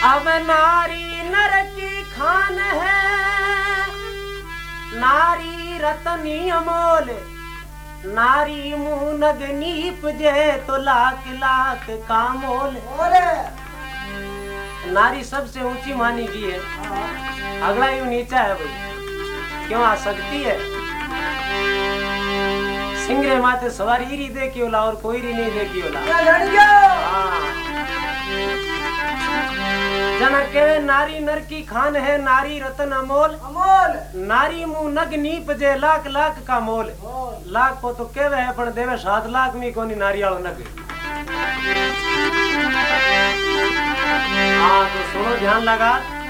अब नारी नर की खान है, नारी रतनी अमोल, नारी मुँह नगनीप जे तो लाख लाख का मोल। नारी सबसे ऊंची मानी गई है, अगला यूं नीचा है भाई, क्यों आ सकती है। सिंगरे माथे सवारी री देखी होला और कोई री नहीं देखी होला। जनक के नारी नर की खान है, नारी रतन अमोल, नारी मुँह नग नीप जे लाख लाख का मोल। लाख को तो केवे है पण देवे 7 लाख में कोनी नारी वालो नग। हाँ तो सुनो ध्यान लगा।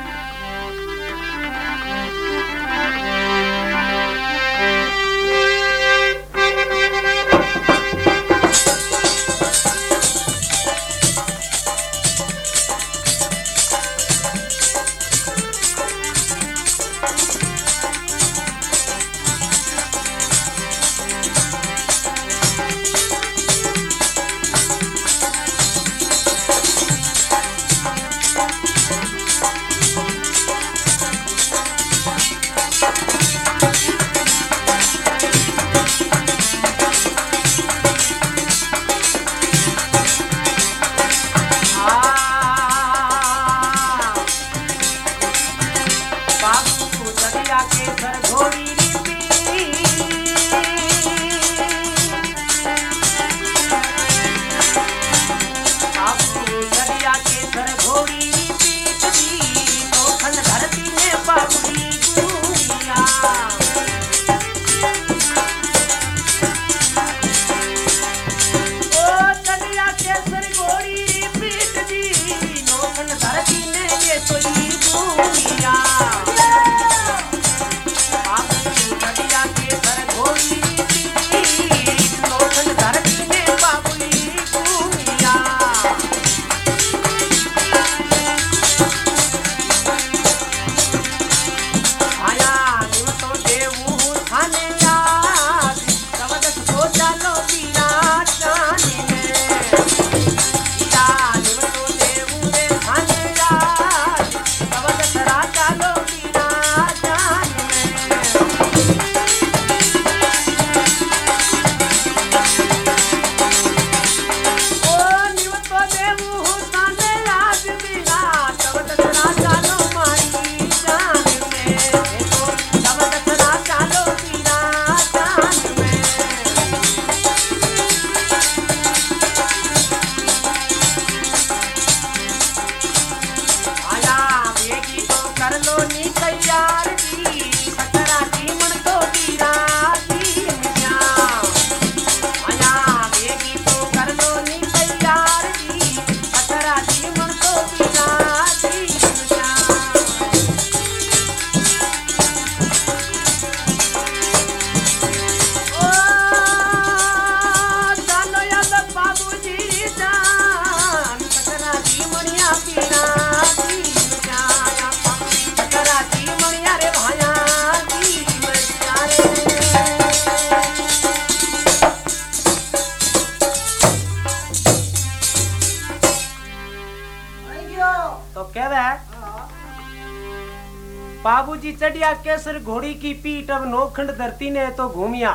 बाबूजी चढ़िया केसर घोड़ी की पीठ, अब नौखंड धरती ने तो घूमिया।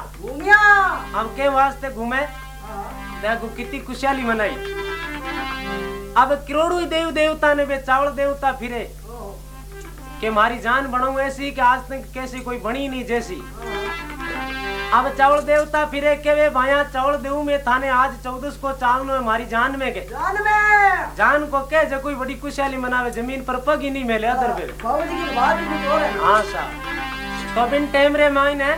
अब के वास्ते घूमे, देखो कितनी खुशहाली मनाई। अब करोड़ों देव देवता ने वे चावल देवता फिरे कि मारी जान बनाऊ ऐसी कि आज तक कैसी कोई बनी नहीं जैसी। अब चावल देवता फिरे के वे भाया चावल देव में थाने आज 14 को चावल में मारी जान में के जान को कह जो कोई बड़ी खुशहाली मनावे, जमीन पर पग ही नहीं मिले अदर पे। हाँ साहब तो बिन टाइम रे मायने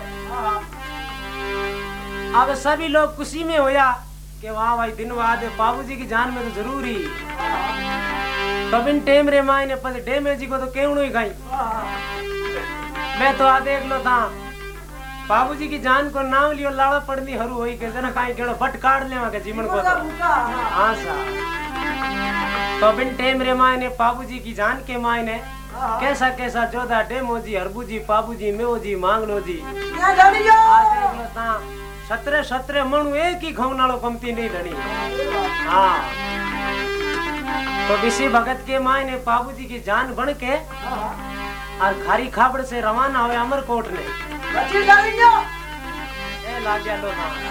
अब सभी लोग खुशी में होया कि वाह भाई दिन बाद बाबूजी की जान में तो जरूरी। तो बिन टाइम रे मायने पर डेमे जी को तो केवणो ही गई। मैं तो आ देख लो था बाबूजी की जान को नाम लियो लाड़ा पड़नी हरू होई के जना काई केड़ो बट काट लेवा के जीवन को तो। हां सा तो बिन टेम रे मायने बाबूजी की जान के मायने कैसा कैसा जोधा डेमो जी हरबू जी पाबू जी मेओ जी मांगलो जी या धणी जो आ देख लो ता 17 मणु एक ही खौनालो कमती नहीं धणी। हां तो विषय भगत के माँ ने बाबू जी की जान बन के और खारी खाबड़ से रवाना हुए अमरकोट ने लाग गया लो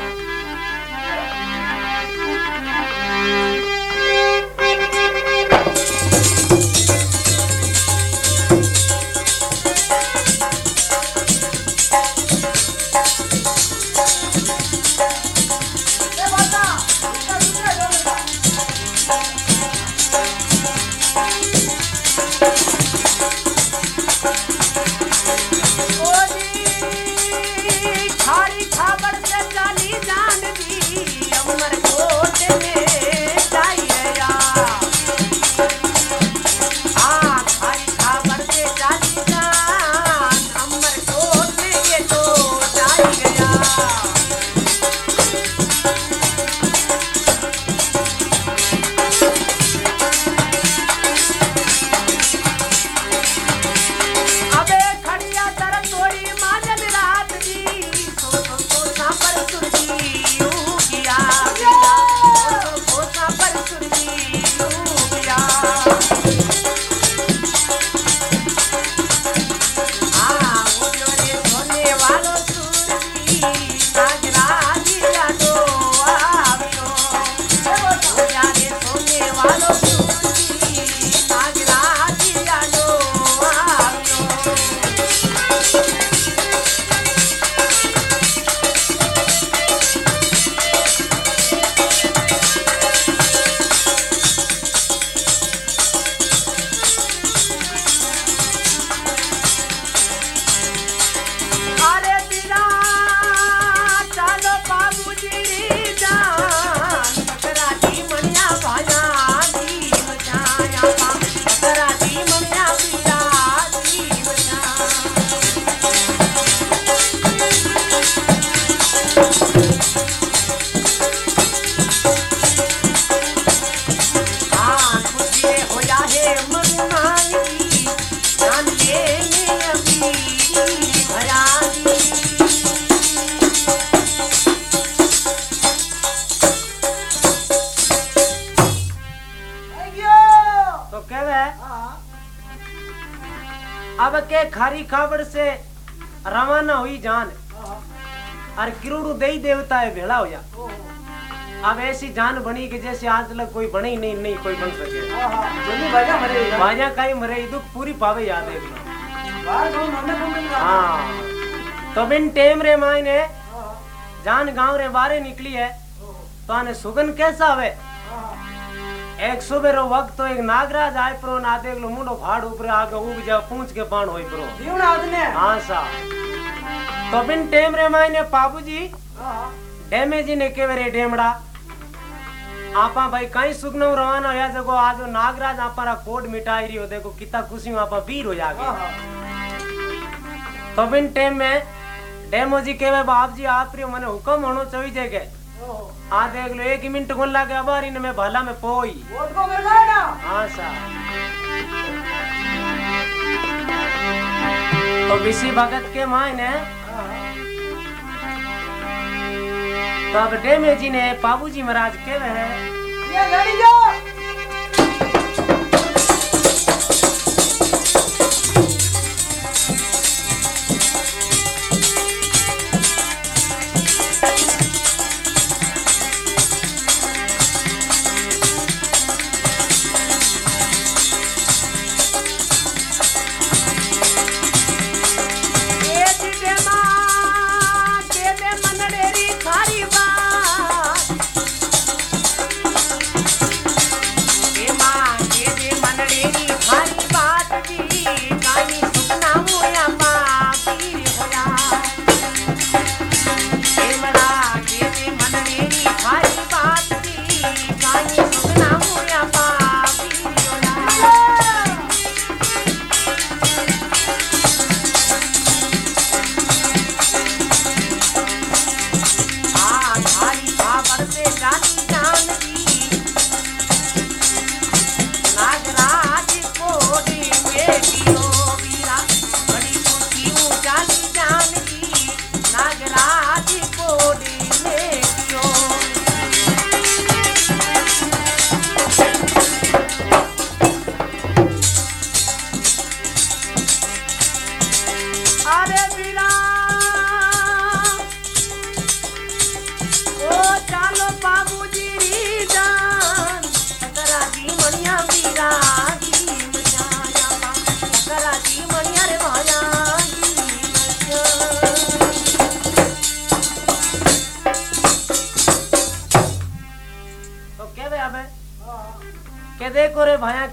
अब के खारी खाबड़ से रवाना हुई जान और किरोड़ू दे देवता है भेड़ा हो जा। अब ऐसी जान बनी कि जैसे आज तक कोई बने ही नहीं कोई बन सके। बाजा कहीं मरे दुख पूरी पावे याद है। हाँ तो बिन टेम रे माई ने जान गांव रे बारे निकली है तो आने सुगन कैसा हवे। एक सुबह रो वक्त तो एक नागराज आए प्रो ना देख लो मुंडो फाड़ ऊपर आगे उग जा पूछ के पान होई प्रो जीवन आदने। हाँ सा तो बिन टेम रे माई ने बाबूजी डेमे जी ने केवे रे डेमड़ा आपा भाई कहीं सुगनो रवाना होया जगो आज नागराज आपारा कोड मिटाई रियो देखो कितना खुशी आपा वीर हो जागे। तो बिन टेम में डेमो जी केवे बाप जी आप रियो मने हुक्म होनो चाहिए के आ देख लो 1 मिनट को लगे अबारी ने मैं भला में पोई वोट को कर लेना। हाँ सा तो विशी भगत के माय ने तो अब डेमे जी ने बाबूजी महाराज के है ये गाड़ी जो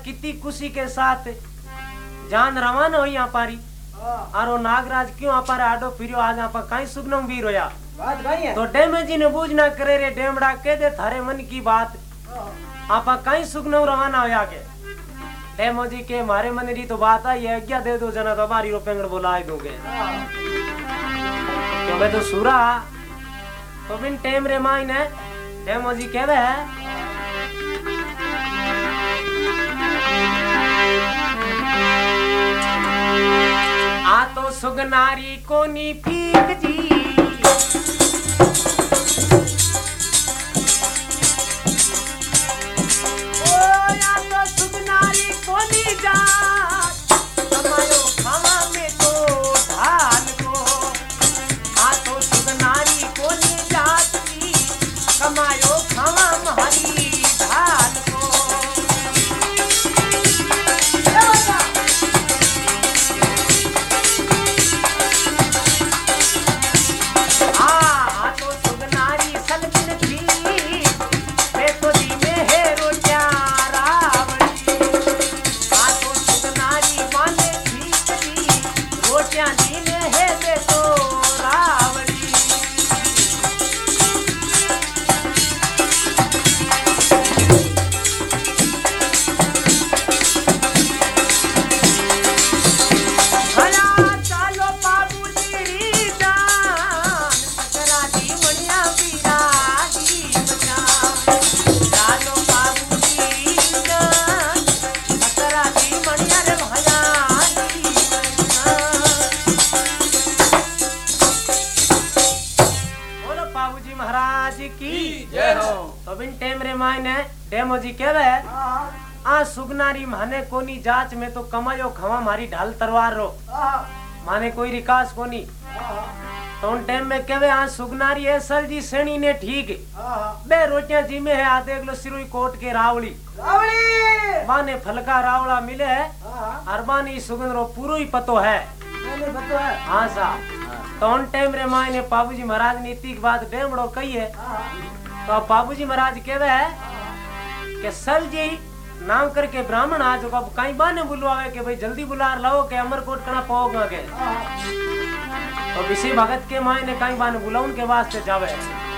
कितनी खुशी के साथ जान रवाना हुई यहाँ पारी और वो नागराज क्यों आप आडो फिरियो आज आप कहीं सुगनम भी रोया बात कहीं है तो डेमे जी ने बूझ ना करे रे डेमड़ा कह दे थारे मन की बात आप कहीं सुगनम रवाना होया के डेमो जी के मारे मन री तो बात आई है क्या दे दो जना तो बारी रो पेंगड़ बोला दोगे तो मैं तो सूरा तो बिन टेम रे मायने डेमो जी कहवे है आ तो सुगनारी कोनी पीक जी ओ या तो सुगनारी कोनी जा कमायो खावा में तो ढाल को आ तो सुगनारी कोनी जाती कमायो खावा मारी ढाल को डेमो जी कहवे आ सुगनारी माने कोनी जांच में तो कमायो खवा मारी ढाल तलवार रो माने कोई रिकास कोनी तो उन टाइम में कहवे आ सुगनारी असल जी सेणी ने ठीक बे रोटियां जी में है आ देख लो सिरोई कोट के रावली रावली माने फलका रावला मिले है अरबानी सुगन रो पूरो ही पतो है हाँ साहब तो उन टाइम रे माने बाबूजी महाराज ने इतनी बात डेमड़ो कही है तो बाबूजी महाराज कहवे है के सल जी नाम करके ब्राह्मण आज कब कहीं बाने बुलवावे के भाई जल्दी बुला लाओ के अमरकोट कना पाओगा के तो विषय भगत के माय ने कहीं बाने बुलाऊं के वास्ते जावे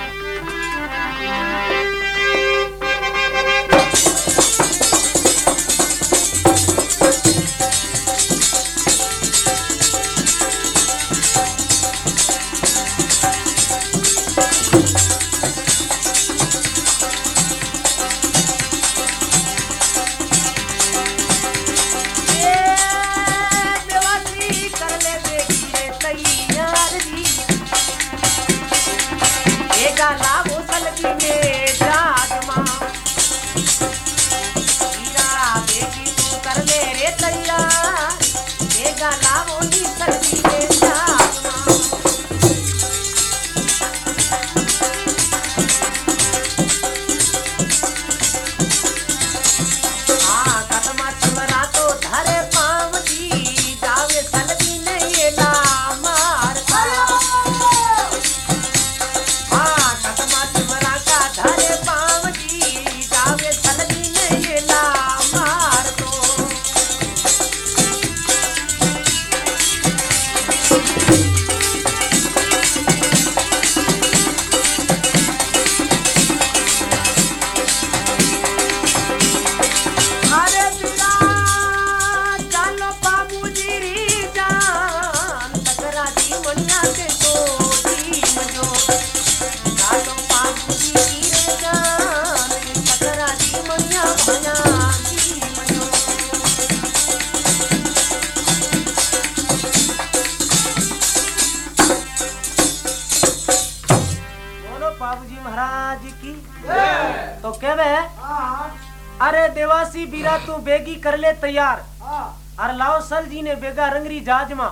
अरे देवासी बीरा तू बेगी कर ले तैयार अरे लाओ सल जी ने बेगा रंगरी जाजमा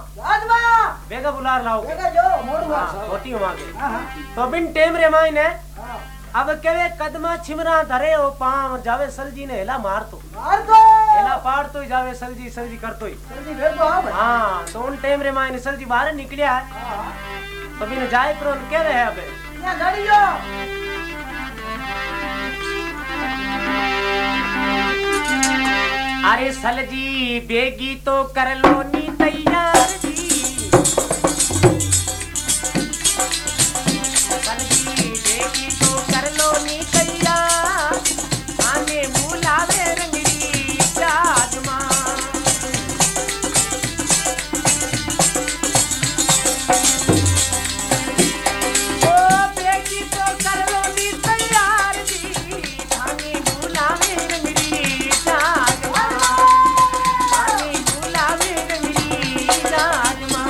बेगा बुलार लाओ छोटी तो बिन टेम रे माई ने अब केवे कदमा छिमरा धरे ओ पाम जावे सल जी ने हेला मार तो हेला पार तो जावे सल जी कर तो हाँ तो उन टेम रे माई ने सल जी बाहर निकलिया है तो बिन जाए करो केवे है अबे अरे सल जी बेगी तो कर लो नी तैयार जी, सल जी बेगी तो कर लो नी तैयार, आने बुलावे रंगरी जाजमा। ओ बेगी तो कर लो नी तैयार जी, आने बुलावे रंगरी जाजमा, आने बुलावे रंगरी जाजमा।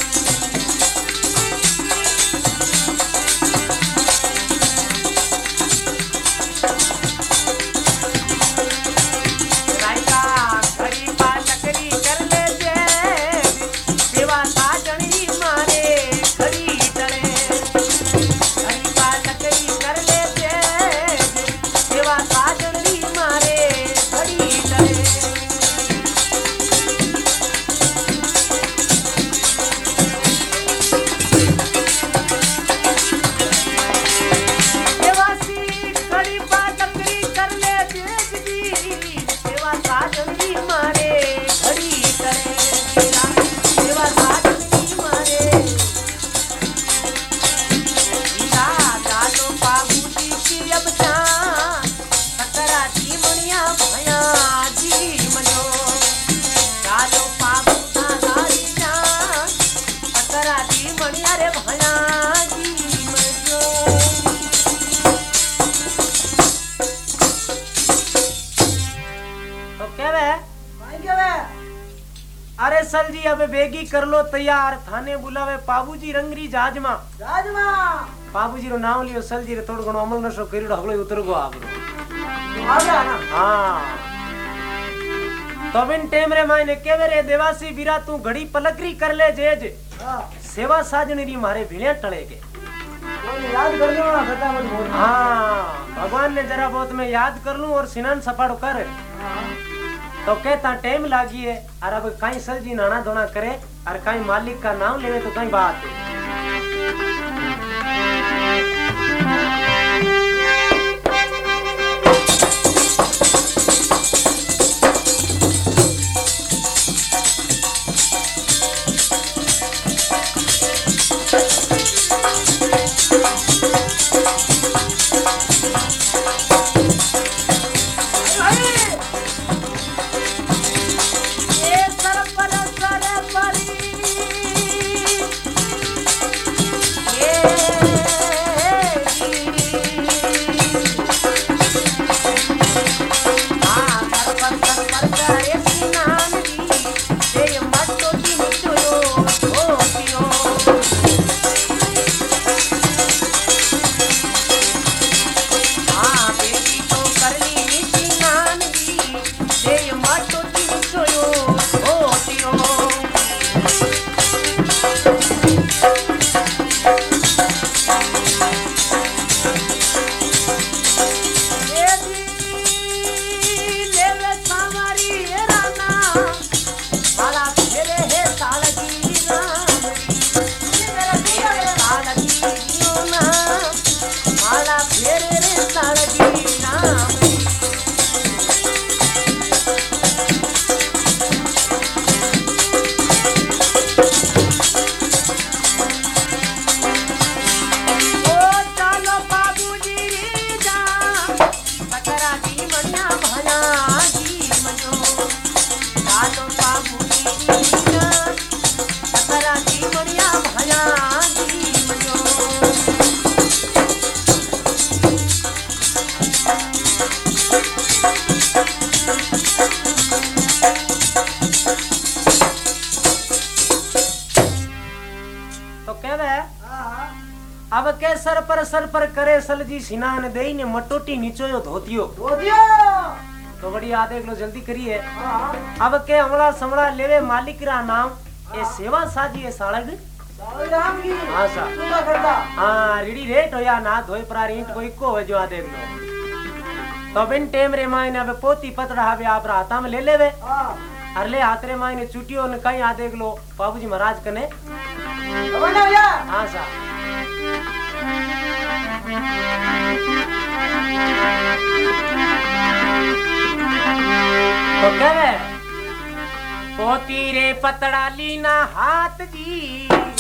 रायका घड़ी पा लकड़ी कर ले जे, सेवा साजणी मारे घड़ी टले, घड़ी पा लकड़ी कर ले जे, सेवा साजणी मारे घड़ी टले। सेवासी घड़ी पा लकड़ी कर ले बेच दी, सेवा साजनी मारे घड़ी करे, सेवा साजनी मारे। ईला डालो बाबूजी की अब जान, सकरा जी मणिया भया जी मनो, डालो बाबू दादारी जान, सकरा जी मणिया रे भया जी मनो। तो कहवे अरे सल जी अब बेगी कर लो तैयार, थाने बुलावे पाबूजी रंगरी जाजमा। पाबूजी रो नाम लियो, सल जी रे थोड़ो घणो अमल नशो करियो हगलो उतर गो आपरो। हां तो बिन टेम रे मायने केवे रे देवासी बीरा तू घड़ी पलकरी कर ले जेज, सेवा साजनी री मारे भिड़िया टळे के याद कर लो ना फटाफट बोल। हां भगवान ने जरा बहुत मैं याद कर लूं और स्नान सपाड़ो कर। तो कहता टाइम लागी है और अब कहीं सलजी नाना धोना करे और कहीं मालिक का नाम लेवे तो कहीं बात है। ये सरपर सरपरी, अब के सर पर करे सलजी सिनान देई ने मटोटी नीचोयो धोतियो तो बड़ी याद देख लो जल्दी करिए। अब के हमला समड़ा लेवे मालिक रा नाम ए सेवा साजी ए सालग हां सा हां रेडी रेट होया ना धोई परा ईंट कोई को हो जो आ देख लो। तो बिन टेम रे मायने अब पोती पतड़ा हवे आप हाथा में ले लेवे अर ले हाथ रे मायने चुटियो ने कहीं आ देख लो बाबूजी महाराज कने हां सा तो कहे पोती रे पतड़ा लीना हाथ जी